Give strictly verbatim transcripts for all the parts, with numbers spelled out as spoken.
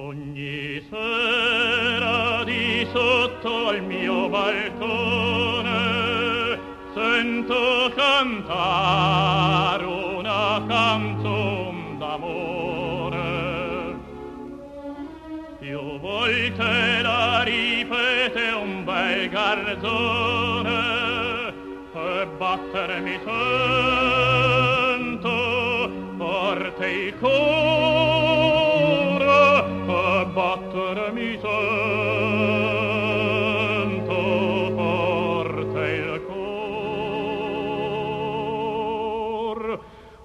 Ogni sera di sotto al mio balcone sento cantare una canzone d'amore. Più volte la ripete un bel garzone e battermi sento forte il cuore, e battermi sento forte il cuore.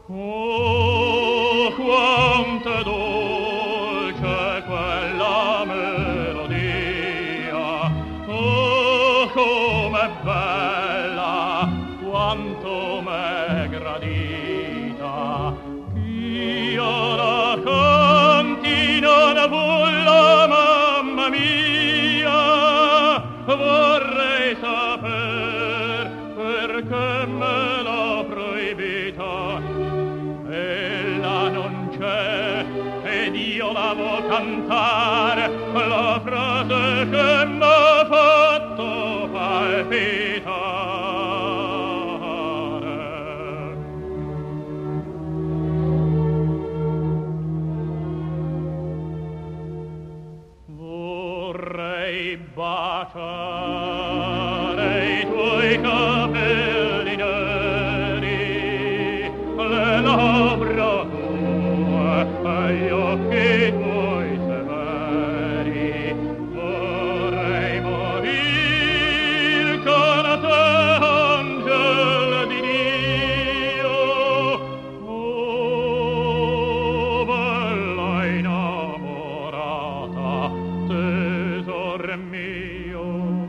Oh, quanto è dolce quella melodia, oh, com'è bella, quanto m'è gradita. Io la canti non vulla, mamma mia, vorrei saper perché me l'ha proibita. Ella non c'è ed io la vo' cantare la frase che m'ha fatto palpitare. Vorrei baciare i tuoi capelli neri, le labbra tue e gli occhi tuoi severi. Vorrei morir con te, angel di Dio, oh, bella innamorata, tesor mio.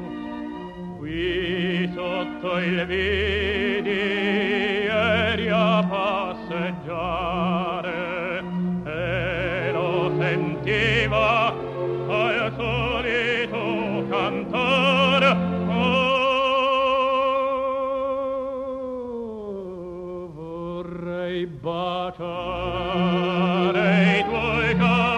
Qui sotto il vidi eri a passeggiare e lo sentiva al solito cantare. Oh, vorrei baciare i tuoi capelli